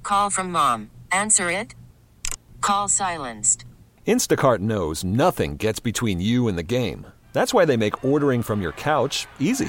Call from mom. Answer it. Call silenced. Instacart knows nothing gets between you and the game. That's why they make ordering from your couch easy.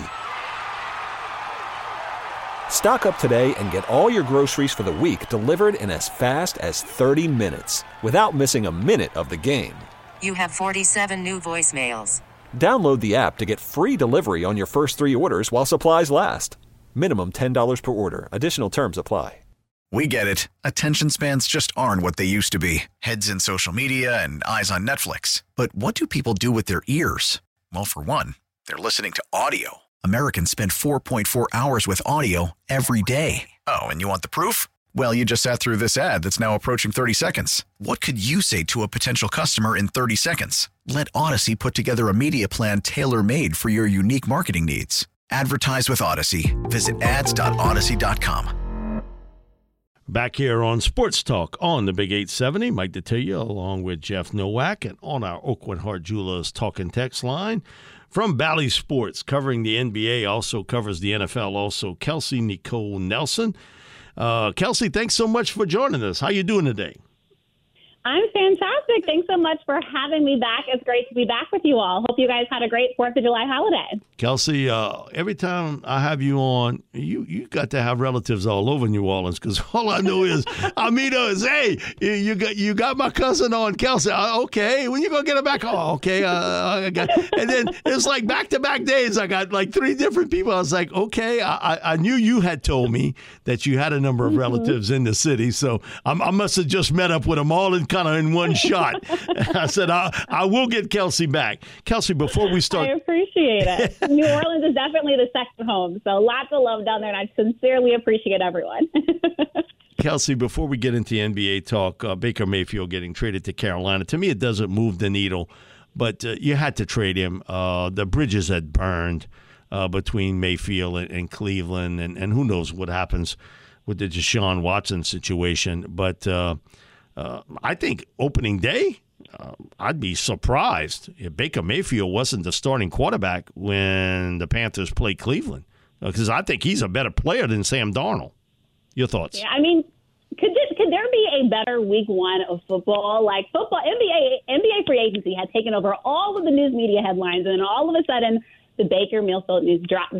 Stock up today and get all your groceries for the week delivered in as fast as 30 minutes without missing a minute of the game. You have 47 new voicemails. Download the app to get free delivery on your first 3 orders while supplies last. Minimum $10 per order. Additional terms apply. We get it. Attention spans just aren't what they used to be. Heads in social media and eyes on Netflix. But what do people do with their ears? Well, for one, they're listening to audio. Americans spend 4.4 hours with audio every day. Oh, and you want the proof? Well, you just sat through this ad that's now approaching 30 seconds. What could you say to a potential customer in 30 seconds? Let Odyssey put together a media plan tailor-made for your unique marketing needs. Advertise with Odyssey. Visit ads.odyssey.com. Back here on Sports Talk on the Big 870, Mike Detillier along with Jeff Nowak, and on our Aucoin Hart Jewelers talk and text line from Bally Sports, covering the NBA, also covers the NFL, also Kelsey Nicole Nelson. Kelsey, thanks so much for joining us. How you doing today? I'm fantastic. Thanks so much for having me back. It's great to be back with you all. Hope you guys had a great 4th of July holiday. Kelsey, every time I have you on, you got to have relatives all over New Orleans, because all I know is Amita is, hey, you got my cousin on, Kelsey. Okay, when you gonna get her back? Oh, okay. And then it's like back-to-back days. I got like 3 different people. I was like, okay, I knew you had told me that you had a number of relatives in the city, so I must have just met up with them all kind of in one shot. I said, I will get Kelsey back. Kelsey, before we start. I appreciate it. New Orleans is definitely the second home, so lots of love down there, and I sincerely appreciate everyone. Kelsey, before we get into NBA talk, Baker Mayfield getting traded to Carolina, to me it doesn't move the needle, but you had to trade him. The bridges had burned between Mayfield and Cleveland, and who knows what happens with the Deshaun Watson situation, but I think opening day, I'd be surprised if Baker Mayfield wasn't the starting quarterback when the Panthers play Cleveland, because I think he's a better player than Sam Darnold. Your thoughts? Yeah, I mean, could there be a better week 1 of football? Like football, NBA free agency had taken over all of the news media headlines, and then all of a sudden the Baker Mayfield news dropped.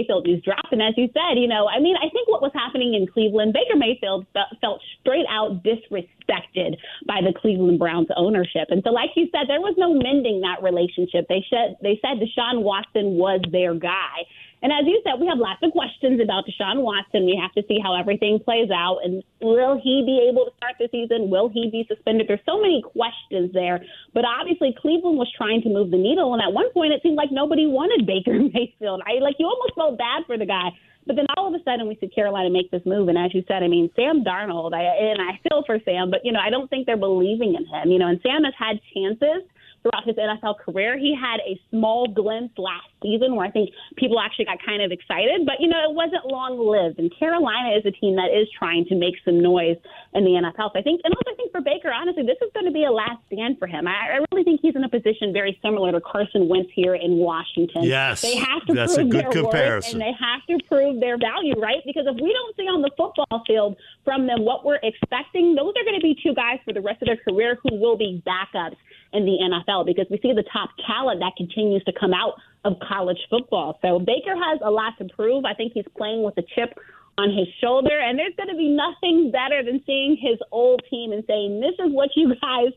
And as you said, I think what was happening in Cleveland, Baker Mayfield felt straight out disrespected by the Cleveland Browns ownership. And so, like you said, there was no mending that relationship. They said Deshaun Watson was their guy. And as you said, we have lots of questions about Deshaun Watson. We have to see how everything plays out. And will he be able to start the season? Will he be suspended? There's so many questions there. But obviously, Cleveland was trying to move the needle. And at one point, it seemed like nobody wanted Baker Mayfield. You almost felt bad for the guy. But then all of a sudden, we see Carolina make this move. And as you said, Sam Darnold, I feel for Sam, but, I don't think they're believing in him. And Sam has had chances throughout his NFL career. He had a small glimpse last season where I think people actually got kind of excited, but, it wasn't long-lived. And Carolina is a team that is trying to make some noise in the NFL. So I think for Baker, honestly, this is going to be a last stand for him. I really think he's in a position very similar to Carson Wentz here in Washington. Yes, they have to that's prove a good their comparison. worth, and they have to prove their value, right? Because if we don't see on the football field from them what we're expecting, those are going to be 2 guys for the rest of their career who will be backups in the NFL, because we see the top talent that continues to come out of college football. So Baker has a lot to prove. I think he's playing with a chip on his shoulder, and there's going to be nothing better than seeing his old team and saying, this is what you guys,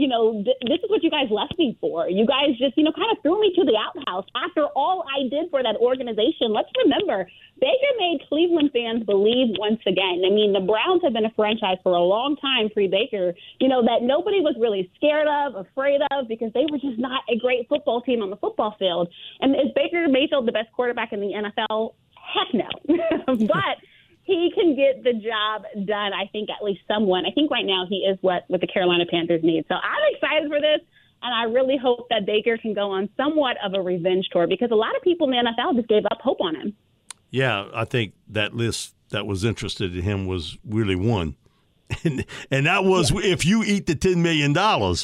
this is what you guys left me for. You guys just, kind of threw me to the outhouse after all I did for that organization. Let's remember, Baker made Cleveland fans believe once again. The Browns have been a franchise for a long time pre-Baker, that nobody was really scared of, afraid of, because they were just not a great football team on the football field. And is Baker Mayfield the best quarterback in the NFL? Heck no. But he can get the job done, I think, at least somewhat. I think right now he is what the Carolina Panthers need. So I'm excited for this, and I really hope that Baker can go on somewhat of a revenge tour, because a lot of people in the NFL just gave up hope on him. Yeah, I think that list that was interested in him was really one. And that was, if you eat the $10 million,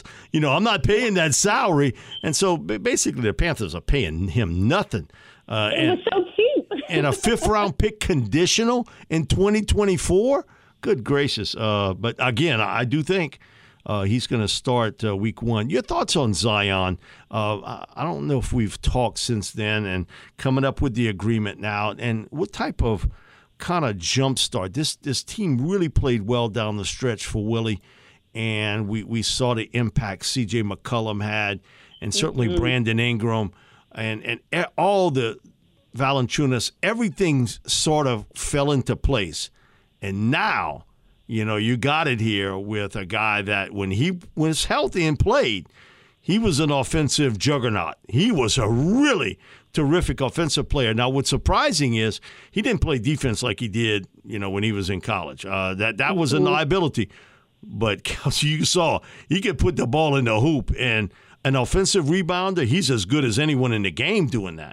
I'm not paying that salary. And so basically the Panthers are paying him nothing. It was so cheap. And a 5th-round pick conditional in 2024? Good gracious. But again, I do think he's going to start week 1. Your thoughts on Zion? I don't know if we've talked since then and coming up with the agreement now. And what type of kind of jump start? This team really played well down the stretch for Willie. And we saw the impact C.J. McCollum had, and certainly Brandon Ingram, and all the Valanciunas, everything sort of fell into place. And now, you got it here with a guy that when he was healthy and played, he was an offensive juggernaut. He was a really terrific offensive player. Now, what's surprising is he didn't play defense like he did, when he was in college. That was a liability. But Kelsey, you saw he could put the ball in the hoop, and an offensive rebounder, he's as good as anyone in the game doing that.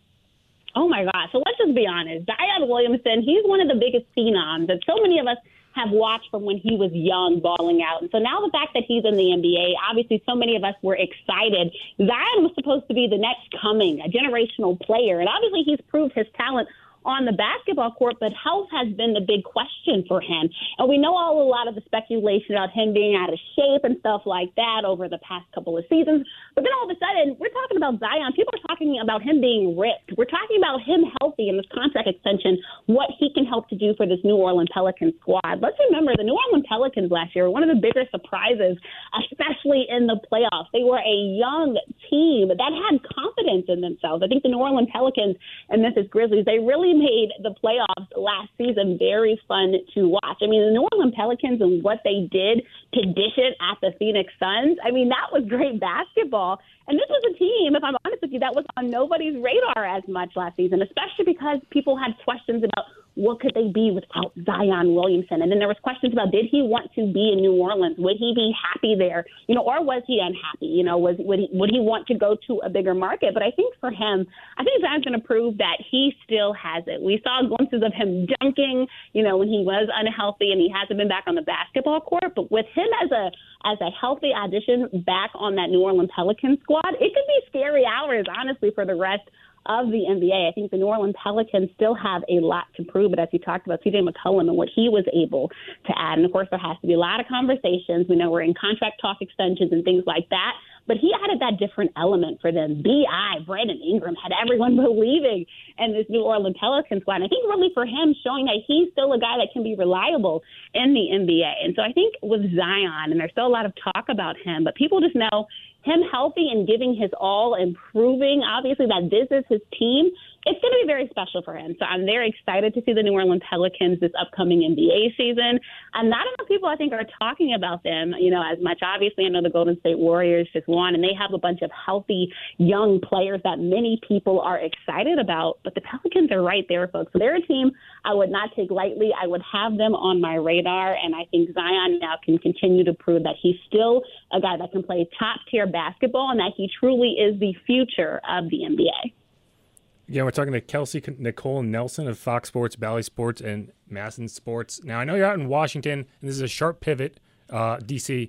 Oh, my gosh. So let's just be honest. Zion Williamson, he's one of the biggest phenoms that so many of us have watched from when he was young, balling out. And so now the fact that he's in the NBA, obviously so many of us were excited. Zion was supposed to be the next coming, a generational player. And obviously he's proved his talent on the basketball court, but health has been the big question for him. And we know a lot of the speculation about him being out of shape and stuff like that over the past couple of seasons. But then all of a sudden, we're talking about Zion. People are talking about him being ripped. We're talking about him healthy in this contract extension, what he can help to do for this New Orleans Pelicans squad. Let's remember, the New Orleans Pelicans last year were one of the bigger surprises, especially in the playoffs. They were a young team that had confidence in themselves. I think the New Orleans Pelicans and Memphis Grizzlies, they really made the playoffs last season very fun to watch. I mean, the New Orleans Pelicans and what they did to dish it at the Phoenix Suns, I mean, that was great basketball. And this was a team, if I'm honest with you, that was on nobody's radar as much last season, especially because people had questions about what could they be without Zion Williamson. And then there was questions about, did he want to be in New Orleans? Would he be happy there? Or was he unhappy? Would he want to go to a bigger market? But I think for him, I think Zion's going to prove that he still has it. We saw glimpses of him dunking, when he was unhealthy and he hasn't been back on the basketball court. But with him as a healthy addition back on that New Orleans Pelicans squad, it could be scary hours, honestly, for the rest of the NBA. I think the New Orleans Pelicans still have a lot to prove, but as you talked about C.J. McCollum and what he was able to add, and of course there has to be a lot of conversations. We know we're in contract talk extensions and things like that, but he added that different element for them. B.I., Brandon Ingram had everyone believing in this New Orleans Pelicans squad. And I think really for him, showing that he's still a guy that can be reliable in the NBA. And so I think with Zion, and there's still a lot of talk about him, but people just know him healthy and giving his all and proving, obviously, that this is his team, it's going to be very special for him. So I'm very excited to see the New Orleans Pelicans this upcoming NBA season. And not enough people, I think, are talking about them, as much. Obviously, I know the Golden State Warriors just won, and they have a bunch of healthy young players that many people are excited about. But the Pelicans are right there, folks. So they're a team I would not take lightly. I would have them on my radar, and I think Zion now can continue to prove that he's still a guy that can play top-tier basketball and that he truly is the future of the NBA. Yeah, we're talking to Kelsey Nicole Nelson of Fox Sports, Bally Sports, and Masson Sports. Now, I know you're out in Washington, and this is a sharp pivot, D.C.,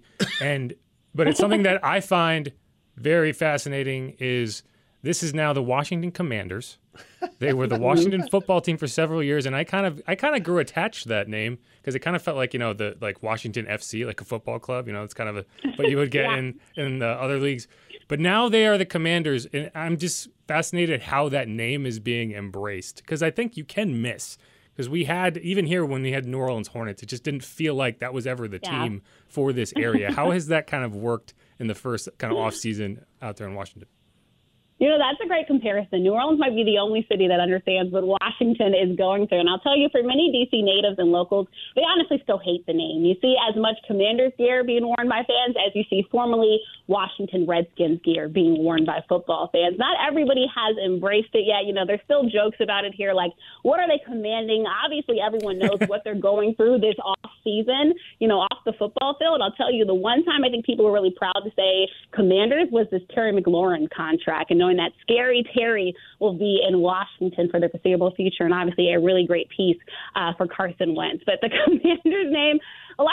but it's something that I find very fascinating is this is now the Washington Commanders. They were the Washington football team for several years, and I kind of grew attached to that name because it kind of felt like, the like Washington FC, like a football club. It's kind of what you would get in the other leagues. But now they are the Commanders, and I'm just fascinated how that name is being embraced because I think you can miss. Because we had, even here when we had New Orleans Hornets, it just didn't feel like that was ever the team for this area. How has that kind of worked in the first kind of off-season out there in Washington? That's a great comparison. New Orleans might be the only city that understands what Washington is going through. And I'll tell you, for many D.C. natives and locals, they honestly still hate the name. You see as much Commanders gear being worn by fans as you see formerly Washington Redskins gear being worn by football fans. Not everybody has embraced it yet. There's still jokes about it here, like, what are they commanding? Obviously, everyone knows what they're going through this off season, off the football field. I'll tell you, the one time I think people were really proud to say Commanders was this Terry McLaurin contract, and knowing that Scary Terry will be in Washington for the foreseeable future, and obviously a really great piece for Carson Wentz. But the Commanders name, a lot of people are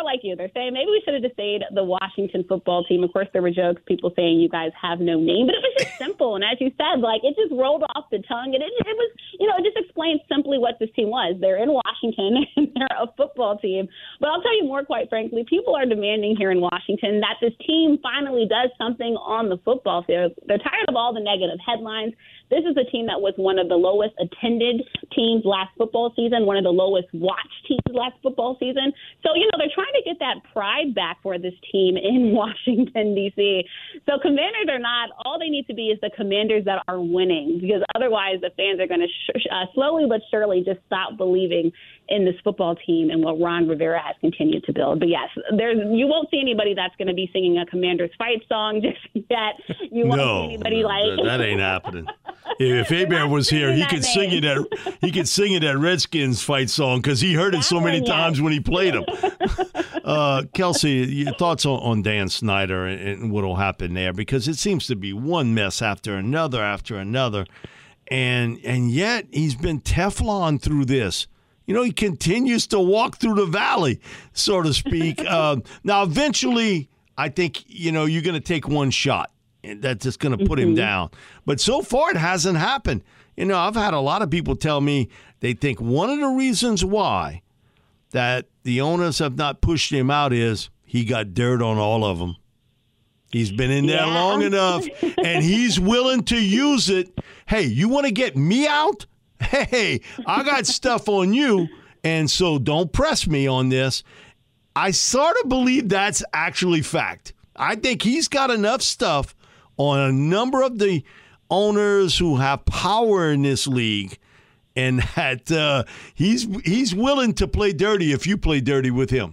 like you. They're saying maybe we should have just stayed the Washington football team. Of course, there were jokes, people saying you guys have no name, but it was just simple. And as you said, like, it just rolled off the tongue, and it was, it just explains simply what this team was. They're in Washington, and they're a football team. But I'll tell you more, quite frankly, people are demanding here in Washington that this team finally does something on the football field. They're tired of all the negative headlines. This is a team that was one of the lowest attended teams last football season, one of the lowest watched teams last football season. So, they're trying to get that pride back for this team in Washington, D.C. So Commanders are not, all they need to be is the Commanders that are winning, because otherwise the fans are going to slowly but surely just stop believing in this football team and what Ron Rivera has continued to build. But yes, you won't see anybody that's going to be singing a Commanders fight song just yet. You won't see anybody that ain't happening. If Abear was here, he could sing it at Redskins fight song because he heard it so many times when he played them. Kelsey, your thoughts on Dan Snyder and what will happen there, because it seems to be one mess after another, and yet he's been Teflon through this. He continues to walk through the valley, so to speak. Now, eventually, I think, you're going to take one shot. That's just going to put him down. But so far, it hasn't happened. I've had a lot of people tell me they think one of the reasons why that the owners have not pushed him out is he got dirt on all of them. He's been in there long enough, and he's willing to use it. Hey, you want to get me out? Hey, I got stuff on you, and so don't press me on this. I sort of believe that's actually fact. I think he's got enough stuff on a number of the owners who have power in this league, and that he's willing to play dirty if you play dirty with him.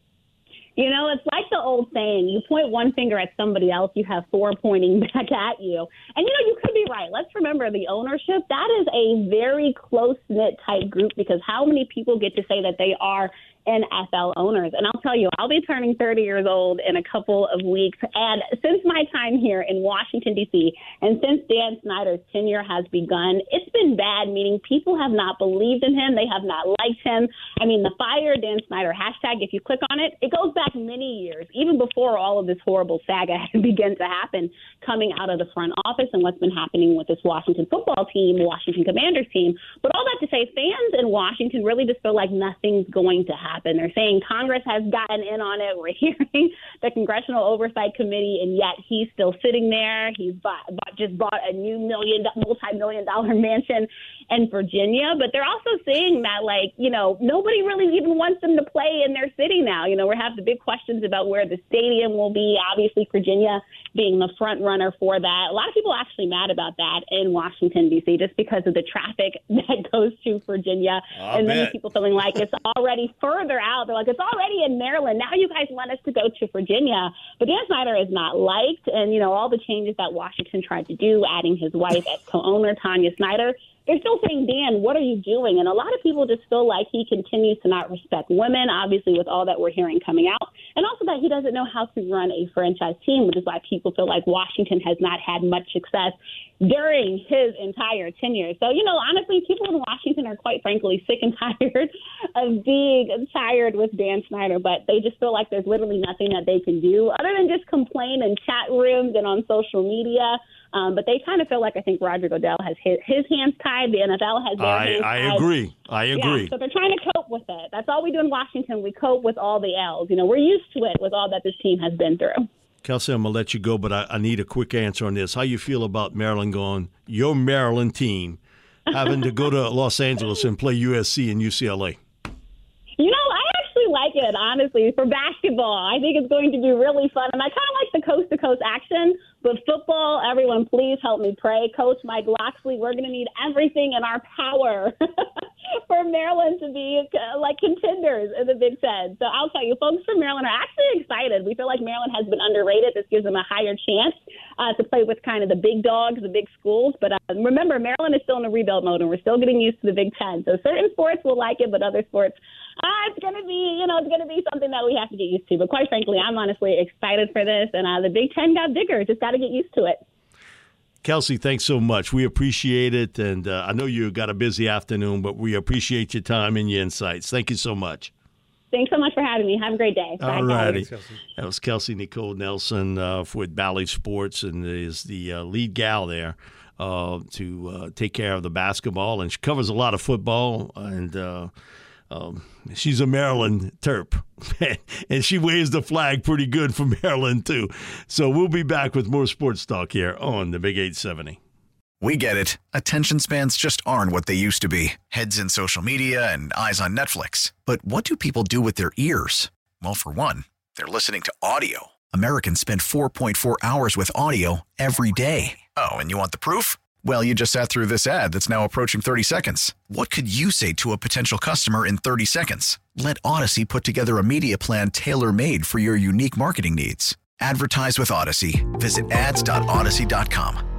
It's like the old saying, you point one finger at somebody else, you have four pointing back at you. And, you could be right. Let's remember the ownership. That is a very close-knit type group, because how many people get to say that they are NFL owners? And I'll tell you, I'll be turning 30 years old in a couple of weeks. And since my time here in Washington, D.C., and since Dan Snyder's tenure has begun, it's been bad, meaning people have not believed in him. They have not liked him. I mean, the Fire Dan Snyder hashtag, if you click on it, it goes back many years, even before all of this horrible saga had begun to happen coming out of the front office and what's been happening with this Washington football team, Washington Commanders team. But all that to say, fans in Washington really just feel like nothing's going to happen. They're saying Congress has gotten in on it. We're hearing the Congressional Oversight Committee, and yet he's still sitting there. He's just bought a new multi-million-dollar mansion in Virginia. But they're also saying that, nobody really even wants them to play in their city now. We have the big questions about where the stadium will be. Obviously, Virginia being the front runner for that. A lot of people are actually mad about that in Washington, D.C., just because of the traffic that goes to Virginia. And many people feeling like it's already further out. They're like, it's already in Maryland. Now you guys want us to go to Virginia. But Dan Snyder is not liked. And, all the changes that Washington tried to do, adding his wife as co-owner, Tanya Snyder, they're still saying, Dan, what are you doing? And a lot of people just feel like he continues to not respect women, obviously, with all that we're hearing coming out. And also that he doesn't know how to run a franchise team, which is why people feel like Washington has not had much success during his entire tenure. So, honestly, people in Washington are quite frankly sick and tired of being tired with Dan Snyder, but they just feel like there's literally nothing that they can do other than just complain in chat rooms and on social media. But they kind of feel like I think Roger Goodell has his hands tied. The NFL has their hands tied. I agree. Yeah, so they're trying to cope with it. That's all we do in Washington. We cope with all the L's. We're used to it with all that this team has been through. Kelsey, I'm going to let you go, but I need a quick answer on this. How you feel about Maryland going, your Maryland team, having to go to Los Angeles and play USC and UCLA? I actually like it, honestly, for basketball. I think it's going to be really fun. And I kind of like the coast-to-coast action. But football, everyone, please help me pray. Coach Mike Locksley, we're going to need everything in our power for Maryland to be contenders in the Big Ten. So I'll tell you, folks from Maryland are actually excited. We feel like Maryland has been underrated. This gives them a higher chance to play with kind of the big dogs, the big schools. But remember, Maryland is still in a rebuild mode, and we're still getting used to the Big Ten. So certain sports will like it, but other sports, it's going to be, it's going to be something that we have to get used to. But quite frankly, I'm honestly excited for this. And the Big Ten got bigger. Just got to get used to it. Kelsey, thanks so much. We appreciate it. And I know you got a busy afternoon, but we appreciate your time and your insights. Thank you so much. Thanks so much for having me. Have a great day. Bye, All righty. Thanks, Kelsey. That was Kelsey Nicole Nelson with Bally Sports, and is the lead gal there to take care of the basketball. And she covers a lot of football, and she's a Maryland Terp. And she waves the flag pretty good for Maryland, too. So we'll be back with more sports talk here on the Big 870. We get it. Attention spans just aren't what they used to be. Heads in social media and eyes on Netflix. But what do people do with their ears? Well, for one, they're listening to audio. Americans spend 4.4 hours with audio every day. Oh, and you want the proof? Well, you just sat through this ad that's now approaching 30 seconds. What could you say to a potential customer in 30 seconds? Let Odyssey put together a media plan tailor-made for your unique marketing needs. Advertise with Odyssey. Visit ads.odyssey.com.